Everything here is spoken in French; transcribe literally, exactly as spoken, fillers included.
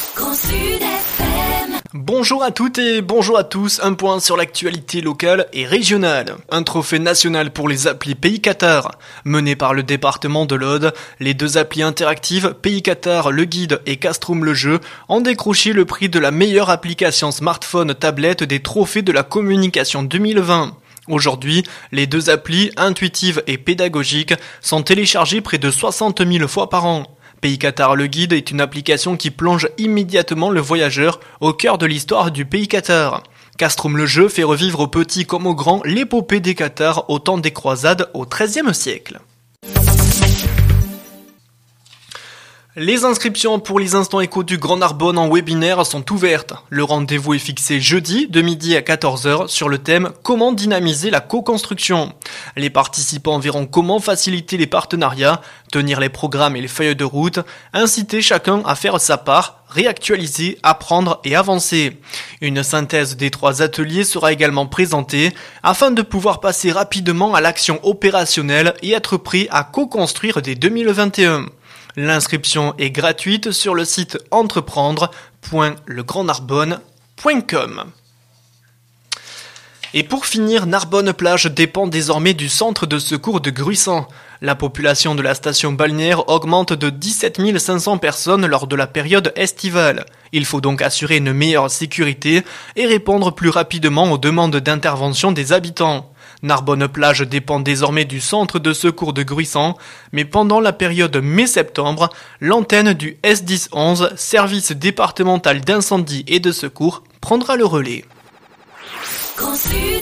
Grand Sud F M. Bonjour à toutes et bonjour à tous, un point sur l'actualité locale et régionale. Un trophée national pour les applis Pays Qatar. Mené par le département de l'Aude, les deux applis interactives Pays Qatar le guide et Castrum le jeu ont décroché le prix de la meilleure application smartphone tablette des trophées de la communication deux mille vingt. Aujourd'hui, les deux applis, intuitives et pédagogiques, sont téléchargées près de soixante mille fois par an. Pays Qatar le guide est une application qui plonge immédiatement le voyageur au cœur de l'histoire du pays Qatar. Castrum le jeu fait revivre aux petits comme aux grands l'épopée des Qatars au temps des croisades au treizième siècle. Les inscriptions pour les instants échos du Grand Narbonne en webinaire sont ouvertes. Le rendez-vous est fixé jeudi de midi à quatorze heures sur le thème « Comment dynamiser la co-construction ». Les participants verront comment faciliter les partenariats, tenir les programmes et les feuilles de route, inciter chacun à faire sa part, réactualiser, apprendre et avancer. Une synthèse des trois ateliers sera également présentée afin de pouvoir passer rapidement à l'action opérationnelle et être prêt à co-construire dès deux mille vingt et un. L'inscription est gratuite sur le site entreprendre point le grand narbonne point com. Et pour finir, Narbonne-Plage dépend désormais du centre de secours de Gruissant. La population de la station balnéaire augmente de dix-sept mille cinq cents personnes lors de la période estivale. Il faut donc assurer une meilleure sécurité et répondre plus rapidement aux demandes d'intervention des habitants. Narbonne-Plage dépend désormais du centre de secours de Gruissant, mais pendant la période mai-septembre, l'antenne du S dix onze, service départemental d'incendie et de secours, prendra le relais. Grand Sud.